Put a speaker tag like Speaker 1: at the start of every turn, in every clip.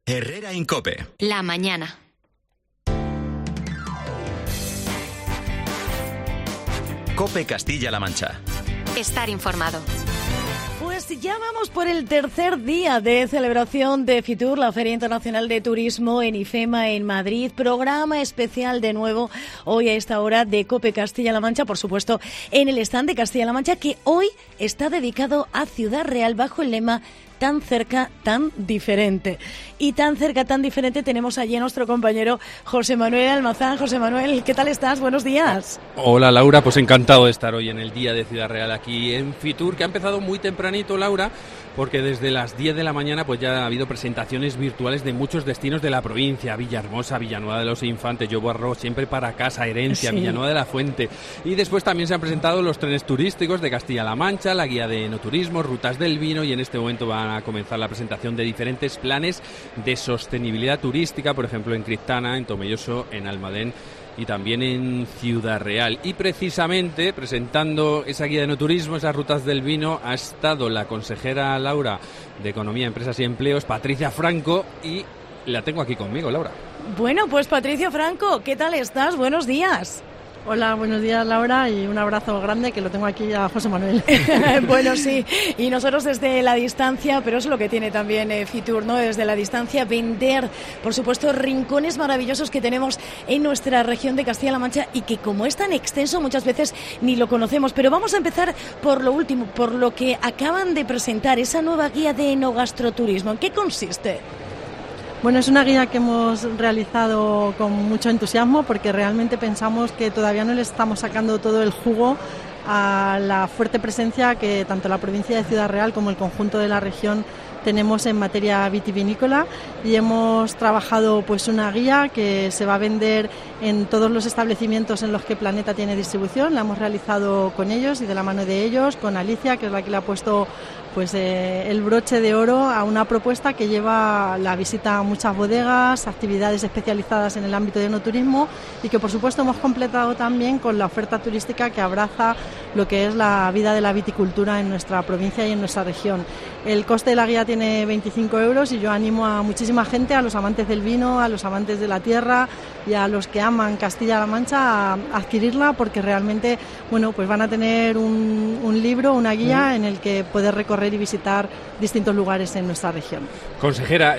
Speaker 1: Herrera en COPE.
Speaker 2: La mañana.
Speaker 1: COPE Castilla-La Mancha.
Speaker 2: Estar informado.
Speaker 3: Pues ya vamos por el tercer día de celebración de Fitur, la Feria Internacional de Turismo en IFEMA en Madrid. Programa especial de nuevo hoy a esta hora de COPE Castilla-La Mancha, por supuesto, en el stand de Castilla-La Mancha, que hoy está dedicado a Ciudad Real bajo el lema tan cerca, tan diferente. Y tan cerca, tan diferente tenemos allí a nuestro compañero José Manuel Almazán. José Manuel, ¿qué tal estás? Buenos días.
Speaker 4: Hola Laura, pues encantado de estar hoy en el día de Ciudad Real aquí en Fitur, que ha empezado muy tempranito, Laura, porque desde las 10 de la mañana pues ya ha habido presentaciones virtuales de muchos destinos de la provincia: Villahermosa, Villanueva de los Infantes, Llobarro, Siempre para Casa, Herencia, sí. Villanueva de la Fuente. Y después también se han presentado los trenes turísticos de Castilla-La Mancha, la guía de enoturismo, rutas del vino, y en este momento van a comenzar la presentación de diferentes planes de sostenibilidad turística, por ejemplo en Criptana, en Tomelloso, en Almadén y también en Ciudad Real. Y precisamente presentando esa guía de enoturismo, esas rutas del vino, ha estado la consejera Laura de Economía, Empresas y Empleos, Patricia Franco, y la tengo aquí conmigo, Laura.
Speaker 3: Bueno, pues Patricia Franco, ¿qué tal estás? Buenos días.
Speaker 5: Hola, buenos días Laura, y un abrazo grande, que lo tengo aquí a José Manuel.
Speaker 3: Bueno, sí, y nosotros desde la distancia, pero es lo que tiene también Fitur, ¿no? Desde la distancia vender, por supuesto, rincones maravillosos que tenemos en nuestra región de Castilla-La Mancha y que, como es tan extenso, muchas veces ni lo conocemos. Pero vamos a empezar por lo último, por lo que acaban de presentar, esa nueva guía de enogastroturismo. ¿En qué consiste?
Speaker 5: Bueno, es una guía que hemos realizado con mucho entusiasmo, porque realmente pensamos que todavía no le estamos sacando todo el jugo a la fuerte presencia que tanto la provincia de Ciudad Real como el conjunto de la región tenemos en materia vitivinícola, y hemos trabajado pues una guía que se va a vender en todos los establecimientos en los que Planeta tiene distribución. La hemos realizado con ellos y de la mano de ellos, con Alicia, que es la que le ha puesto pues el broche de oro a una propuesta que lleva la visita a muchas bodegas, actividades especializadas en el ámbito de enoturismo, y que por supuesto hemos completado también con la oferta turística que abraza lo que es la vida de la viticultura en nuestra provincia y en nuestra región. El coste de la guía tiene 25 euros y yo animo a muchísima gente, a los amantes del vino, a los amantes de la tierra y a los que aman Castilla-La Mancha, a adquirirla, porque realmente bueno, pues van a tener un libro, una guía en el que poder recorrer y visitar distintos lugares en nuestra región.
Speaker 4: Consejera,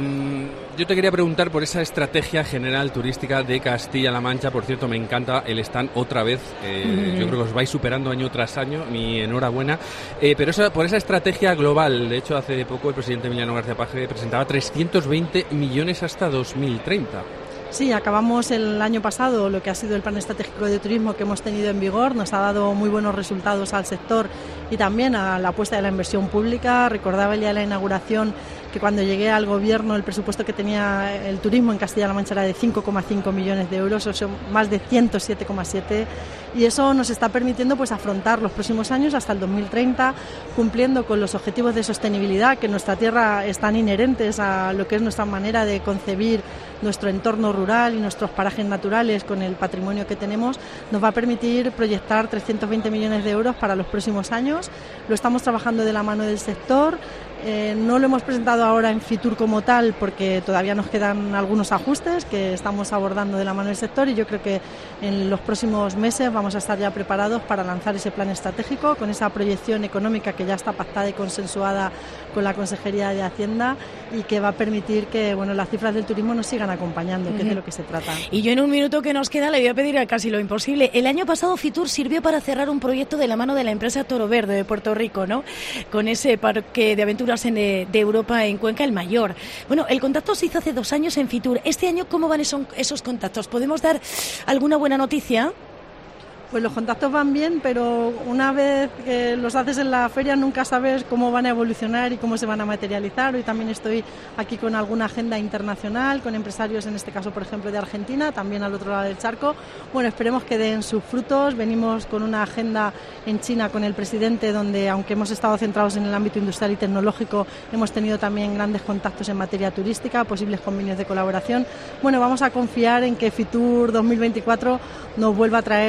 Speaker 4: yo te quería preguntar por esa estrategia general turística de Castilla-La Mancha. Por cierto, me encanta el stand otra vez. Yo creo que os vais superando año tras año, mi enhorabuena. Pero por esa estrategia global, de hecho hace poco el presidente Emiliano García Paje presentaba 320 millones hasta 2030.
Speaker 5: Sí, acabamos el año pasado lo que ha sido el plan estratégico de turismo que hemos tenido en vigor. Nos ha dado muy buenos resultados al sector y también a la apuesta de la inversión pública. Recordaba el día de la inauguración que cuando llegué al gobierno el presupuesto que tenía el turismo en Castilla-La Mancha era de 5,5 millones de euros, o sea, más de 107,7, y eso nos está permitiendo pues afrontar los próximos años hasta el 2030, cumpliendo con los objetivos de sostenibilidad que en nuestra tierra están inherentes a lo que es nuestra manera de concebir nuestro entorno rural y nuestros parajes naturales con el patrimonio que tenemos. Nos va a permitir proyectar 320 millones de euros para los próximos años. Lo estamos trabajando de la mano del sector. No lo hemos presentado ahora en Fitur como tal, porque todavía nos quedan algunos ajustes que estamos abordando de la mano del sector, y yo creo que en los próximos meses vamos a estar ya preparados para lanzar ese plan estratégico con esa proyección económica que ya está pactada y consensuada con la Consejería de Hacienda, y que va a permitir que bueno, las cifras del turismo nos sigan acompañando, que es de lo que se trata.
Speaker 3: Y yo en un minuto que nos queda le voy a pedir casi lo imposible. El año pasado Fitur sirvió para cerrar un proyecto de la mano de la empresa Toro Verde de Puerto Rico, ¿no? Con ese parque de aventuras de Europa en Cuenca, el mayor. Bueno, el contacto se hizo hace 2 años en Fitur. Este año, ¿cómo van esos contactos? ¿Podemos dar alguna buena noticia?
Speaker 5: Pues los contactos van bien, pero una vez que los haces en la feria nunca sabes cómo van a evolucionar y cómo se van a materializar. Hoy también estoy aquí con alguna agenda internacional, con empresarios, en este caso, por ejemplo, de Argentina, también al otro lado del charco. Bueno, esperemos que den sus frutos. Venimos con una agenda en China con el presidente, donde, aunque hemos estado centrados en el ámbito industrial y tecnológico, hemos tenido también grandes contactos en materia turística, posibles convenios de colaboración. Bueno, vamos a confiar en que Fitur 2024 nos vuelva a traer un proyecto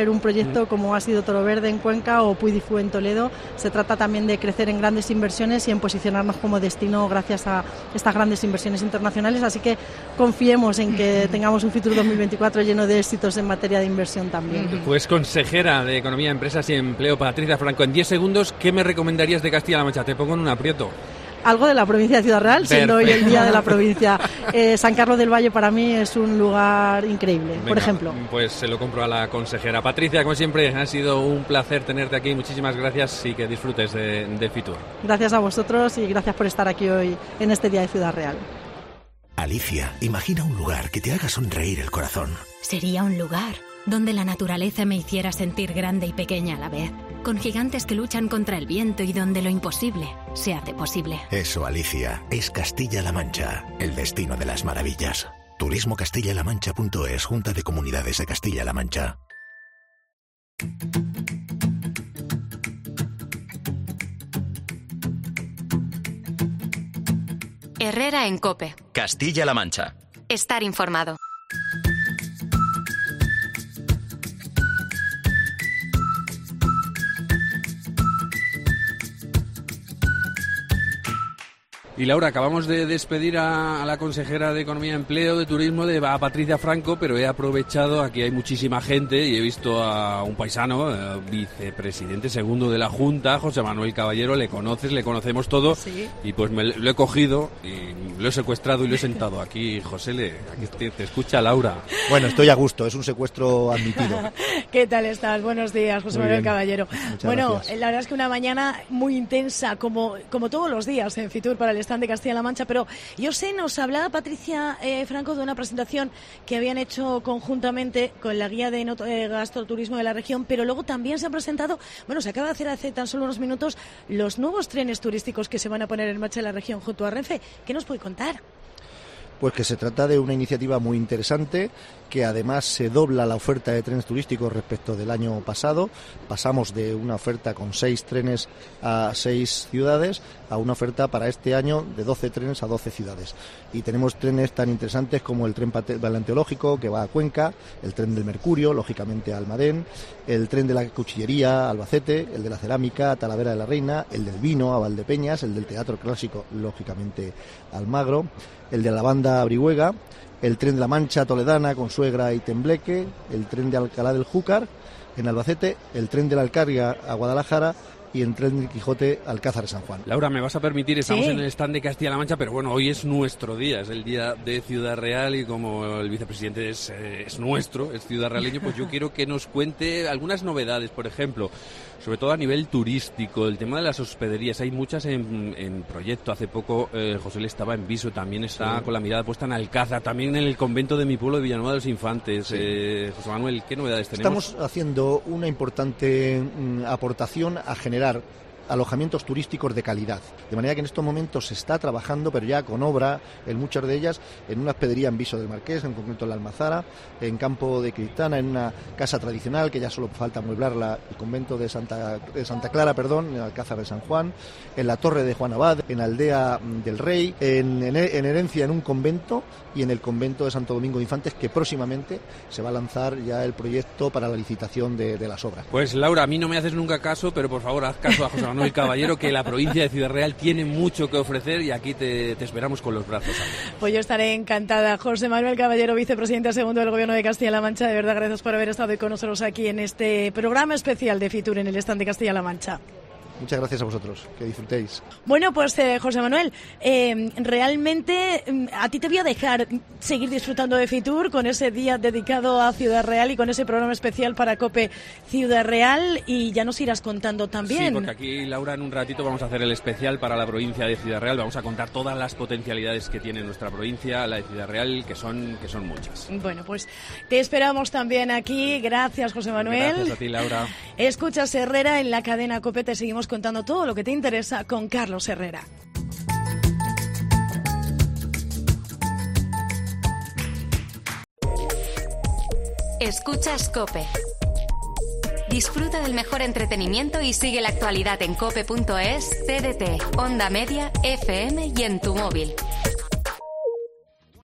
Speaker 5: proyecto como ha sido Toro Verde en Cuenca o Puy di Fu en Toledo. Se trata también de crecer en grandes inversiones y en posicionarnos como destino gracias a estas grandes inversiones internacionales, así que confiemos en que tengamos un Fitur 2024 lleno de éxitos en materia de inversión también.
Speaker 4: Pues consejera de Economía, Empresas y Empleo, Patricia Franco, en 10 segundos, ¿qué me recomendarías de Castilla-La Mancha? Te pongo en un aprieto.
Speaker 5: Algo de la provincia de Ciudad Real, siendo hoy el día de la provincia. San Carlos del Valle para mí es un lugar increíble. Venga, por ejemplo.
Speaker 4: Pues se lo compro a la consejera. Patricia, como siempre, ha sido un placer tenerte aquí. Muchísimas gracias y que disfrutes de Fitur.
Speaker 5: Gracias a vosotros y gracias por estar aquí hoy en este día de Ciudad Real.
Speaker 6: Alicia, imagina un lugar que te haga sonreír el corazón.
Speaker 2: Sería un lugar donde la naturaleza me hiciera sentir grande y pequeña a la vez, con gigantes que luchan contra el viento y donde lo imposible se hace posible.
Speaker 6: Eso, Alicia, es Castilla-La Mancha, el destino de las maravillas. Turismo CastillaLaMancha.es, Junta de Comunidades de Castilla-La Mancha.
Speaker 2: Herrera en COPE.
Speaker 1: Castilla-La Mancha.
Speaker 2: Estar informado.
Speaker 4: Y Laura, acabamos de despedir a la consejera de Economía, Empleo, de Turismo, a Patricia Franco, pero he aprovechado, aquí hay muchísima gente y he visto a un paisano, vicepresidente segundo de la Junta, José Manuel Caballero. Le conoces, le conocemos todo. Sí. Y pues lo he cogido y lo he secuestrado y lo he sentado aquí. José, aquí te escucha Laura.
Speaker 7: Bueno, estoy a gusto, es un secuestro admitido.
Speaker 3: ¿Qué tal estás? Buenos días, José Manuel Caballero. Bueno, gracias. La verdad es que una mañana muy intensa, como todos los días en Fitur para el stand de Castilla-La Mancha, pero yo sé, nos hablaba Patricia Franco de una presentación que habían hecho conjuntamente con la guía de gastroturismo de la región, pero luego también se han presentado, se acaba de hacer hace tan solo unos minutos, los nuevos trenes turísticos que se van a poner en marcha en la región junto a Renfe. ¿Qué nos puede contar?
Speaker 7: Pues que se trata de una iniciativa muy interesante, que además se dobla la oferta de trenes turísticos respecto del año pasado. Pasamos de una oferta con 6 trenes a 6 ciudades a una oferta para este año de 12 trenes a 12 ciudades. Y tenemos trenes tan interesantes como el tren paleontológico que va a Cuenca, el tren del Mercurio, lógicamente a Almadén, el tren de la cuchillería a Albacete, el de la cerámica a Talavera de la Reina, el del vino a Valdepeñas, el del teatro clásico, lógicamente a Almagro, el de la banda a Brihuega, el tren de la Mancha toledana con Suegra y Tembleque, el tren de Alcalá del Júcar en Albacete, el tren de la Alcarria a Guadalajara y el tren del Quijote Alcázar de San Juan.
Speaker 4: Laura, me vas a permitir, estamos en el stand de Castilla-La Mancha, pero bueno, hoy es nuestro día, es el día de Ciudad Real y como el vicepresidente es nuestro, es ciudad realeño, pues yo quiero que nos cuente algunas novedades, por ejemplo, sobre todo a nivel turístico, el tema de las hospederías. Hay muchas en proyecto. Hace poco José le estaba en Viso, también está con la mirada puesta en Alcázar, también en el convento de mi pueblo de Villanueva de los Infantes. José Manuel, ¿qué novedades tenemos?
Speaker 7: Estamos haciendo una importante aportación a generar alojamientos turísticos de calidad. De manera que en estos momentos se está trabajando, pero ya con obra, en muchas de ellas, en una hospedería en Viso del Marqués, en concreto en la Almazara, en Campo de Cristana, en una casa tradicional, que ya solo falta amueblarla, el convento de Santa Clara, en Alcázar de San Juan, en la Torre de Juan Abad, en Aldea del Rey, en Herencia, en un convento, y en el convento de Santo Domingo de Infantes, que próximamente se va a lanzar ya el proyecto para la licitación de las obras.
Speaker 4: Pues Laura, a mí no me haces nunca caso, pero por favor haz caso a José Manuel Caballero, que la provincia de Ciudad Real tiene mucho que ofrecer y aquí te esperamos con los brazos abiertos.
Speaker 3: Pues yo estaré encantada. José Manuel Caballero, vicepresidente segundo del Gobierno de Castilla-La Mancha, de verdad gracias por haber estado hoy con nosotros aquí en este programa especial de Fitur en el stand de Castilla-La Mancha.
Speaker 7: Muchas gracias a vosotros, que disfrutéis.
Speaker 3: Bueno, pues José Manuel, realmente a ti te voy a dejar seguir disfrutando de Fitur con ese día dedicado a Ciudad Real y con ese programa especial para COPE Ciudad Real, y ya nos irás contando también.
Speaker 4: Sí, porque aquí, Laura, en un ratito vamos a hacer el especial para la provincia de Ciudad Real. Vamos a contar todas las potencialidades que tiene nuestra provincia, la de Ciudad Real, que son muchas.
Speaker 3: Bueno, pues te esperamos también aquí. Gracias, José Manuel.
Speaker 4: Gracias a ti, Laura.
Speaker 3: Escuchas Herrera en la cadena COPE. Te seguimos contando todo lo que te interesa con Carlos Herrera.
Speaker 2: Escuchas COPE. Disfruta del mejor entretenimiento y sigue la actualidad en cope.es, TDT, Onda Media, FM y en tu móvil.